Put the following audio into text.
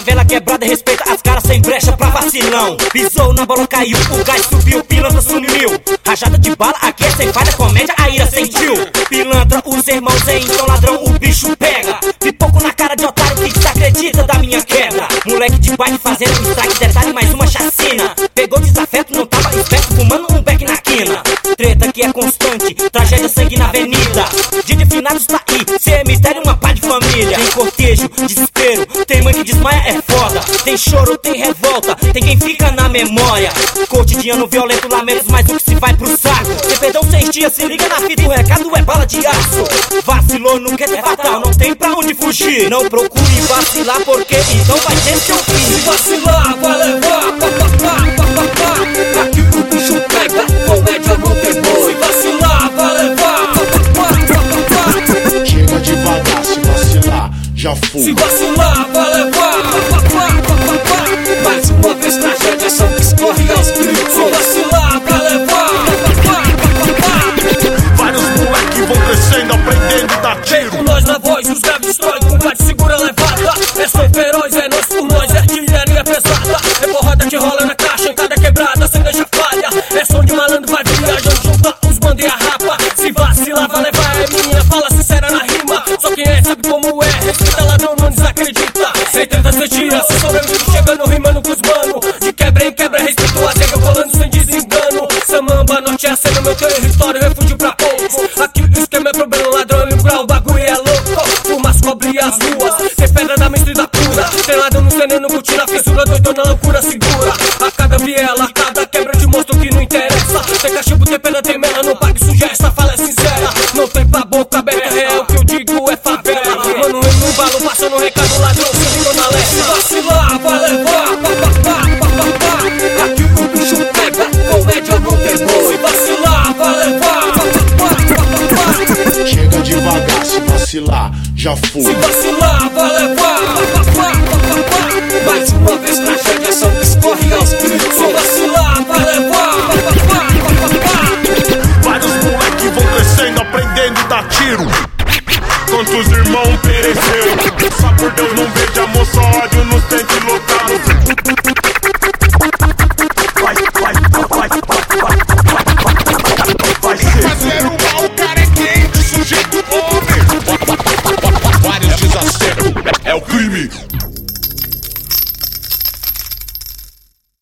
favela quebrada respeita as caras sem brecha pra vacilão. Pisou na bola, caiu, o gás subiu, pilantra sumiu. Rajada de bala, aqui é sem falha, comédia, a ira sentiu. Pilantra, os irmãos em então ladrão, o bicho pega. Pipoco na cara de otário que desacredita da minha queda. Moleque de bike fazendo um strike, detalhe, mais uma chacina. Pegou desafeto, não tava esperto, fumando um beck na quina. Treta que é constante, tragédia, sangue na avenida. Dia de finados tá aí, cemitério, uma pá de família. Tem cortejo, desespero, tem mãe que desmaia, é foda. Tem choro, tem revolta, tem quem fica na memória. Cotidiano violento, lamentos, mas o que se vai pro saco. Você perdeu 6 dias, se liga na fita, o recado é bala de aço. Vacilou, não quer ter fatal, não tem pra onde fugir. Não procure vacilar, porque então vai ter seu fim. Se vacilar, vai levar, pá, pá, pá, pá, pá, pá. Aqui o bicho pega, comédia não tem boi. Se vacilar, vai levar, pá, pá, pá, pá, pá. Chega devagar, se vacilar, já fui. Se vacilar, vai levar, pá, pá, pá, pá, pá. Mais uma vez tragédia, são que escorre aos gritos. Se vacilar, vai levar, pá, pá, pá, pá. Vários moleques vão crescendo, aprendendo a dar tiro. Com nós na voz, os graves destrói, combate segura levada. É som feroz, é nós por nós, é artilharia pesada. É porrada que rola na caixa, em cada quebrada, sem deixar falha. É som de malandro, vai viajando, junta os bandos e a rapa. Se vacilar, vai levar, é minha fala sincera na rima. Só quem é sabe como é, respeita ladrão, não desacredita. Sem tentar ser tira, se sobrevive chegando, rimando com os mano. De quebra em quebra, respeito a zega, rolando sem desengano. Samamba, norte é a cena, meu território, refúgio pra poucos. Aqui o esquema é problema, ladrão e grau, o bagulho é louco. Fumaça cobre as ruas, tem pedra da mente da pura. Tem ladrão no veneno, curtindo a fissura, doidona, loucura segura. A cada viela, a cada quebra de monstro que não interessa. Tem cachimbo, tem pena, tem mela, não pague suja, essa fala é sincera. Não tem pra boca aberta, real, o que eu digo é favela. Mano, eu no balo, passando recado, ladrão, se liga na leste. Se vacilar, vai levar, pá, pá, pá, pá, pá, pá. Aqui o bicho pega, comédia não tem boi. Se vacilar, vai levar, pá, pá, pá, pá, pá. Chega devagar, se vacilar, já fui. Se vacilar, vai levar, pá, pá, pá.